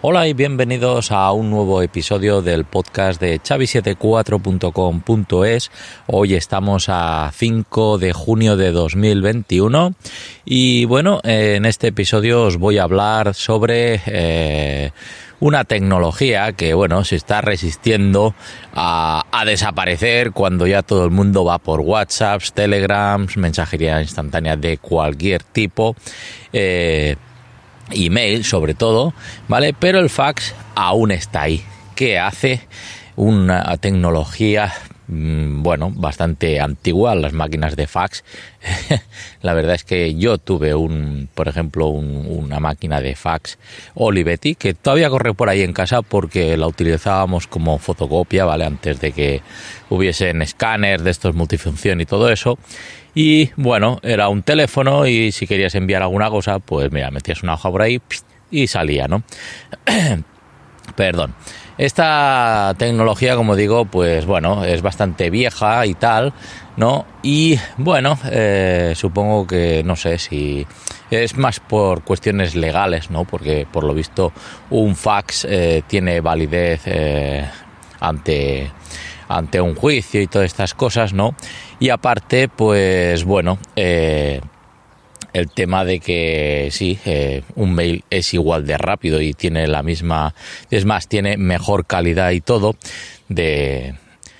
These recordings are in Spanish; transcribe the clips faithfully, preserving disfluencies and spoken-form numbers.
Hola y bienvenidos a un nuevo episodio del podcast de Xavi setenta y cuatro punto com punto es. Hoy estamos a cinco de junio de dos mil veintiuno y bueno, en este episodio os voy a hablar sobre eh, una tecnología que bueno se está resistiendo a, a desaparecer cuando ya todo el mundo va por WhatsApp, Telegrams, mensajería instantánea de cualquier tipo. Eh, email sobre todo, ¿vale? Pero el fax aún está ahí. ¿Qué hace? Una tecnología, bueno, bastante antigua, las máquinas de fax. La verdad es que yo tuve un, por ejemplo, un, una máquina de fax Olivetti que todavía corre por ahí en casa porque la utilizábamos como fotocopia, ¿vale? Antes de que hubiesen escáneres de estos multifunción y todo eso. Y bueno, era un teléfono y si querías enviar alguna cosa, pues mira, metías una hoja por ahí y salía, ¿no? Perdón. Esta tecnología, como digo, pues bueno, es bastante vieja y tal, ¿no? Y bueno, eh, supongo que, no sé si es más por cuestiones legales, ¿no? Porque por lo visto un fax eh, tiene validez eh, ante... ante un juicio y todas estas cosas, ¿no? Y aparte, pues bueno, eh, el tema de que sí, eh, un mail es igual de rápido y tiene la misma, es más, tiene mejor calidad y todo de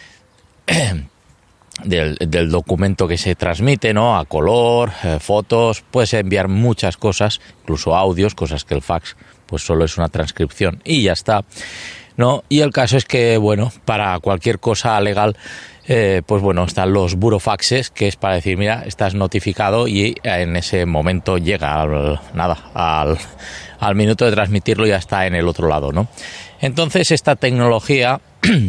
del, del documento que se transmite, ¿no? A color, eh, fotos, puedes enviar muchas cosas, incluso audios, cosas que el fax pues solo es una transcripción y ya está, ¿no? Y el caso es que, bueno, para cualquier cosa legal, eh, pues bueno, están los burofaxes, que es para decir, mira, estás notificado y en ese momento llega al, nada, al, al minuto de transmitirlo ya está en el otro lado, ¿no? Entonces esta tecnología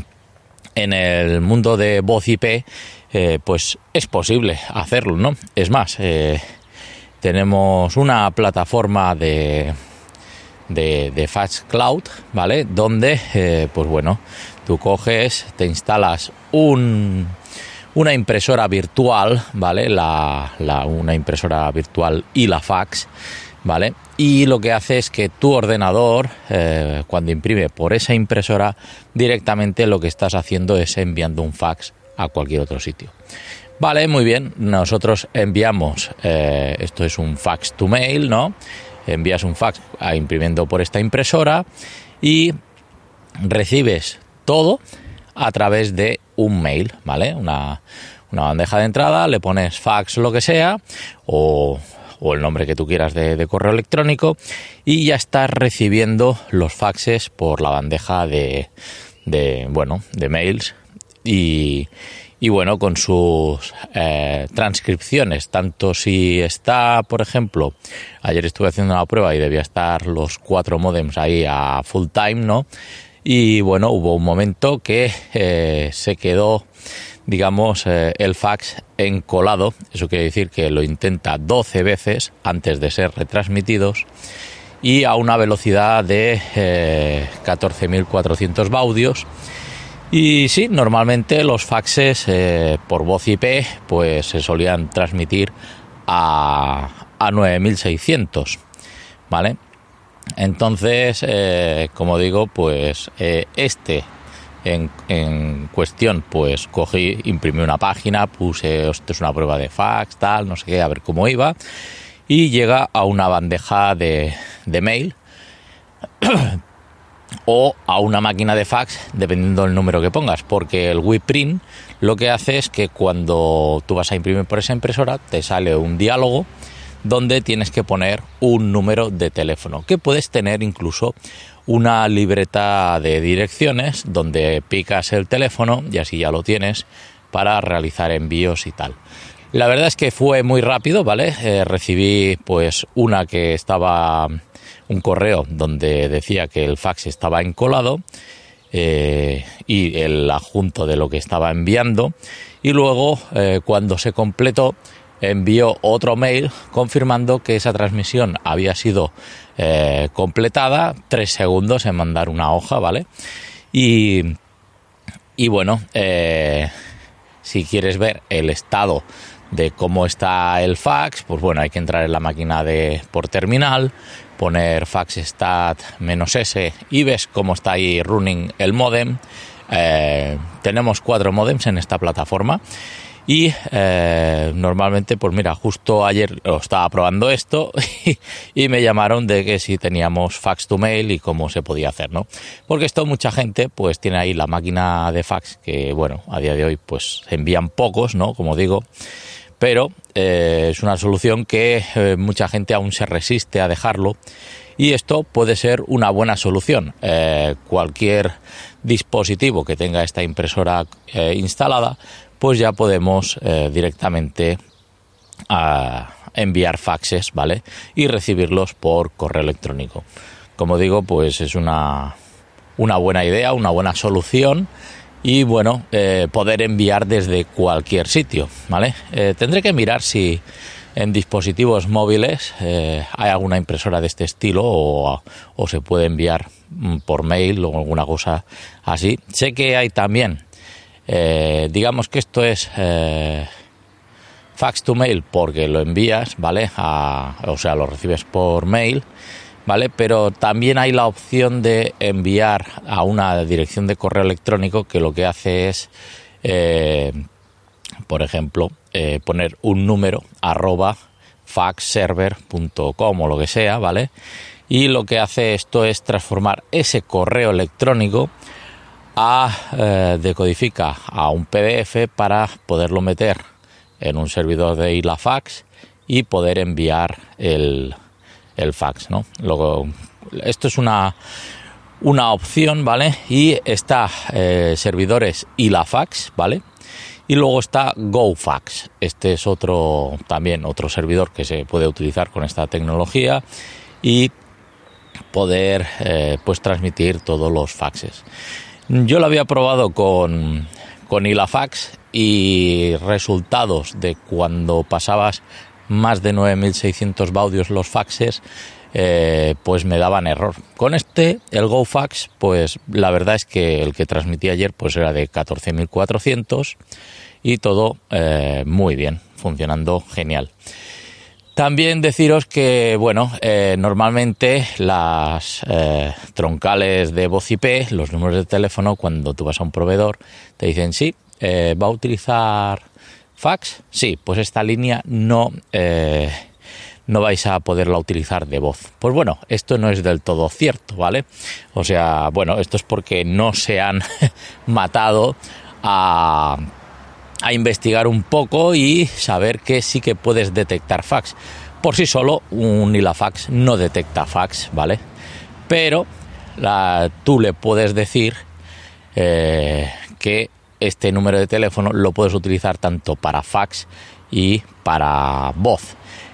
en el mundo de voz I P, eh, pues es posible hacerlo, ¿no? Es más, eh, tenemos una plataforma de... de, de Fax Cloud, ¿vale? Donde, eh, pues bueno, tú coges, te instalas un, una impresora virtual, ¿vale? La, la, una impresora virtual y la fax, ¿vale? Y lo que hace es que tu ordenador, eh, cuando imprime por esa impresora, directamente lo que estás haciendo es enviando un fax a cualquier otro sitio. Vale, muy bien, nosotros enviamos, eh, esto es un fax to mail, ¿no? Envías un fax a, imprimiendo por esta impresora y recibes todo a través de un mail, ¿vale? Una, una bandeja de entrada, le pones fax lo que sea o, o el nombre que tú quieras de, de correo electrónico y ya estás recibiendo los faxes por la bandeja de, de bueno, de mails y... Y bueno, con sus eh, transcripciones, tanto si está, por ejemplo, ayer estuve haciendo una prueba y debía estar los cuatro módems ahí a full time, ¿no? Y bueno, hubo un momento que eh, se quedó, digamos, eh, el fax encolado. Eso quiere decir que lo intenta doce veces antes de ser retransmitidos y a una velocidad de eh, catorce mil cuatrocientos baudios. Y sí, normalmente los faxes eh, por voz I P pues se solían transmitir a, a nueve mil seiscientos, ¿vale? Entonces, eh, como digo, pues eh, este en, en cuestión, pues cogí, imprimí una página, puse, esto es una prueba de fax, tal, no sé qué, a ver cómo iba, y llega a una bandeja de, de mail o a una máquina de fax, dependiendo del número que pongas, porque el WePrint lo que hace es que cuando tú vas a imprimir por esa impresora te sale un diálogo donde tienes que poner un número de teléfono, que puedes tener incluso una libreta de direcciones donde picas el teléfono y así ya lo tienes para realizar envíos y tal. La verdad es que fue muy rápido, ¿vale? Eh, recibí pues una que estaba... un correo donde decía que el fax estaba encolado eh, y el adjunto de lo que estaba enviando y luego eh, cuando se completó envió otro mail confirmando que esa transmisión había sido eh, completada, tres segundos en mandar una hoja, ¿vale? Y, y bueno, eh, si quieres ver el estado de cómo está el fax, pues bueno, hay que entrar en la máquina de por terminal, poner faxstat-s y ves cómo está ahí running el módem. Eh, tenemos cuatro módems en esta plataforma y eh, normalmente, pues mira, justo ayer estaba probando esto y, y me llamaron de que si teníamos fax to mail y cómo se podía hacer, ¿no? Porque esto mucha gente pues tiene ahí la máquina de fax que, bueno, a día de hoy pues se envían pocos, ¿no? Como digo, pero eh, es una solución que eh, mucha gente aún se resiste a dejarlo. Y esto puede ser una buena solución. Eh, cualquier dispositivo que tenga esta impresora eh, instalada, pues ya podemos eh, directamente a enviar faxes, ¿vale? Y recibirlos por correo electrónico. Como digo, pues es una, una buena idea, una buena solución. Y bueno, eh, poder enviar desde cualquier sitio, ¿vale? Eh, tendré que mirar si en dispositivos móviles eh, hay alguna impresora de este estilo o, o se puede enviar por mail o alguna cosa así. Sé que hay también, eh, digamos que esto es eh, fax to mail porque lo envías, ¿vale? A, o sea, lo recibes por mail, ¿vale? Pero también hay la opción de enviar a una dirección de correo electrónico que lo que hace es, eh, por ejemplo, eh, poner un número arroba faxserver punto com o lo que sea, ¿vale? Y lo que hace esto es transformar ese correo electrónico a eh, decodifica a un P D F para poderlo meter en un servidor de Ilafax y poder enviar el, el fax, ¿no? Luego, esto es una una opción, ¿vale? Y está eh, servidores Ilafax, ¿vale? Y luego está GoFax. Este es otro también otro servidor que se puede utilizar con esta tecnología y poder eh, pues transmitir todos los faxes. Yo lo había probado con, con Ilafax y resultados de cuando pasabas más de nueve mil seiscientos baudios los faxes, eh, pues me daban error. Con este, el GoFax, pues la verdad es que el que transmití ayer pues era de catorce mil cuatrocientos y todo eh, muy bien, funcionando genial. También deciros que, bueno, eh, normalmente las eh, troncales de voz I P, los números de teléfono, cuando tú vas a un proveedor, te dicen, sí, eh, ¿va a utilizar fax? Sí, pues esta línea no, eh, no vais a poderla utilizar de voz. Pues bueno, esto no es del todo cierto, ¿vale? O sea, bueno, esto es porque no se han matado a... a investigar un poco y saber que sí que puedes detectar fax. Por sí solo, un Ilafax no detecta fax, ¿vale? Pero la, tú le puedes decir eh, que este número de teléfono lo puedes utilizar tanto para fax y para voz.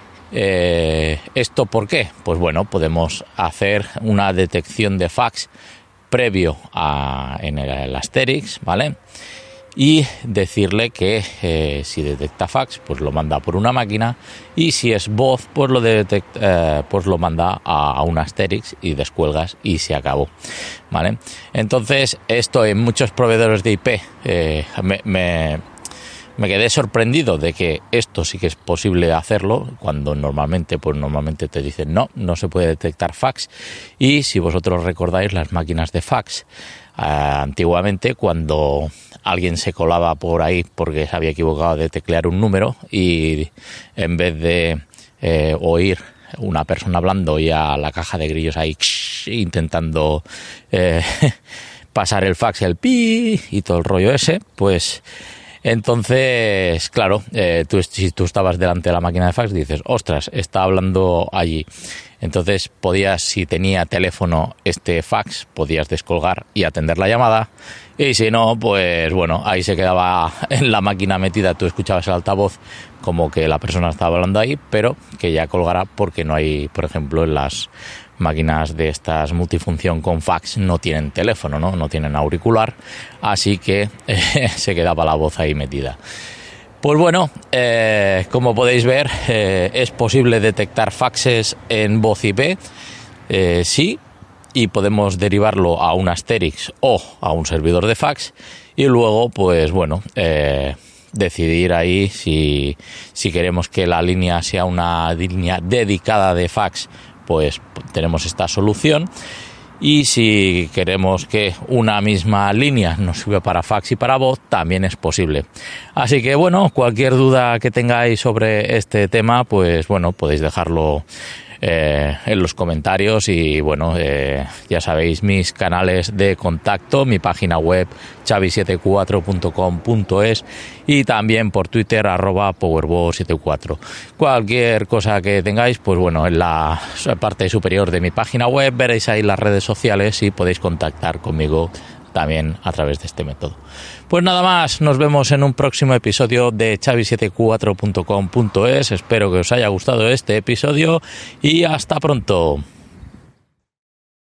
Eh, ¿Esto por qué? Pues bueno, podemos hacer una detección de fax previo a, en el, el Asterix, ¿vale? Y decirle que eh, si detecta fax, pues lo manda por una máquina, y si es voz, pues lo detecta, eh, pues lo manda a, a un Asterix y descuelgas y se acabó, ¿vale? Entonces, esto en muchos proveedores de I P eh, me, me, me quedé sorprendido de que esto sí que es posible hacerlo, cuando normalmente, pues normalmente te dicen no, no se puede detectar fax. Y si vosotros recordáis las máquinas de fax, eh, antiguamente cuando alguien se colaba por ahí porque se había equivocado de teclear un número y en vez de eh, oír una persona hablando y a la caja de grillos ahí intentando eh, pasar el fax, el pi y todo el rollo ese, pues entonces, claro, eh, tú, si tú estabas delante de la máquina de fax dices, ostras, está hablando allí. Entonces podías, si tenía teléfono este fax, podías descolgar y atender la llamada. Y si no, pues bueno, ahí se quedaba en la máquina metida. Tú escuchabas el altavoz como que la persona estaba hablando ahí, pero que ya colgara porque no hay, por ejemplo, en las máquinas de estas multifunción con fax no tienen teléfono, no, no tienen auricular, así que eh, se quedaba la voz ahí metida. Pues bueno, eh, como podéis ver, eh, es posible detectar faxes en voz I P, eh, sí, y podemos derivarlo a un Asterix o a un servidor de fax y luego, pues bueno, eh, decidir ahí si, si queremos que la línea sea una línea dedicada de fax pues tenemos esta solución. Y si queremos que una misma línea nos sirva para fax y para voz, también es posible. Así que bueno, cualquier duda que tengáis sobre este tema, pues bueno, podéis dejarlo eh, en los comentarios y bueno, eh, ya sabéis mis canales de contacto, mi página web chavi setenta y cuatro punto com punto es y también por Twitter arroba powerbo setenta y cuatro. Cualquier cosa que tengáis, pues bueno, en la parte superior de mi página web veréis ahí las redes sociales y podéis contactar conmigo también a través de este método. Pues nada más, nos vemos en un próximo episodio de chavi setenta y cuatro punto com punto es. Espero que os haya gustado este episodio y hasta pronto.